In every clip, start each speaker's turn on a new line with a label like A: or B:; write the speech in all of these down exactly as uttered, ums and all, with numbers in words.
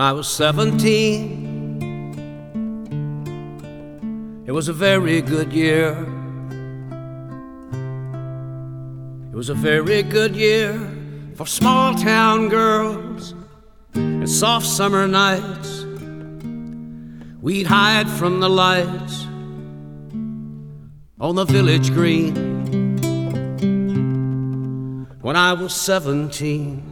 A: I was seventeen. It was a very good year. It was a very good year for small town girls and soft summer nights. We'd hide from the lights on the village green when I was seventeen.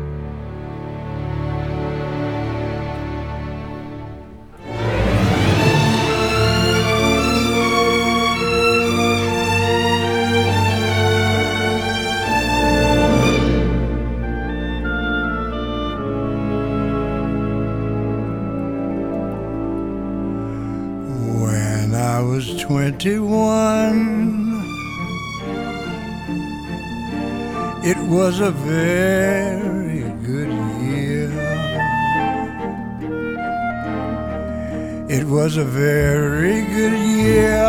B: When I was twenty-one, it was a very good year. It was a very good year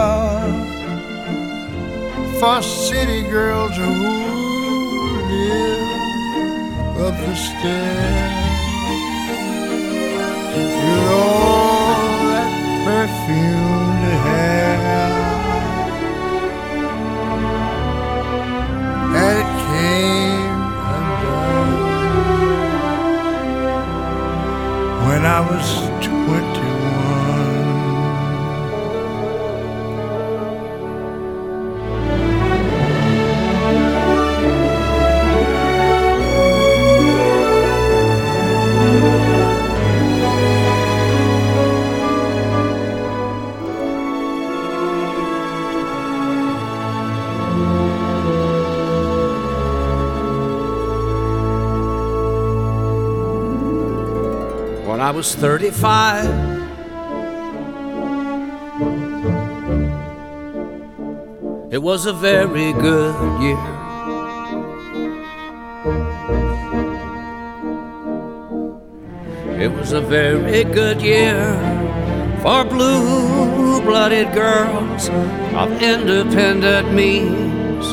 B: for city girls who live up the stairs. With all that perfumed hair, and it came undone when I was twenty-one.
A: When I was thirty-five, it was a very good year. It was a very good year for blue-blooded girls of independent means.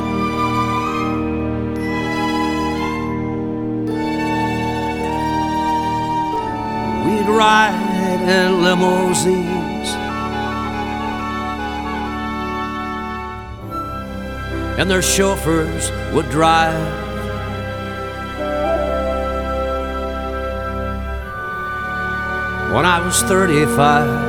A: We'd ride in limousines, and their chauffeurs would drive. When I was thirty-five,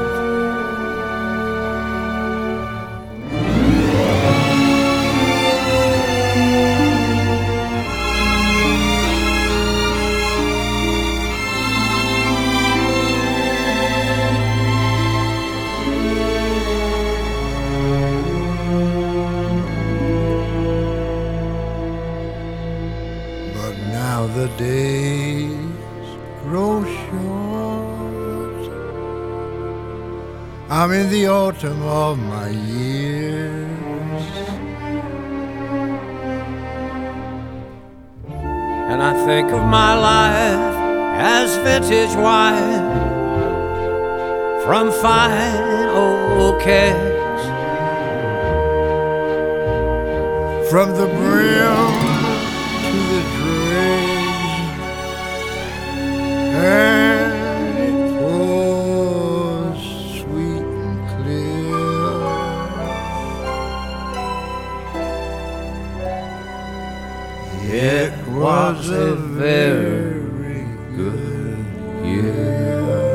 B: But now the days grow short. I'm in the autumn of my years,
A: and I think of my life as vintage wine from fine old kegs.
B: from the brim to the dregs, and it pours sweet and clear.
A: It was a very good year.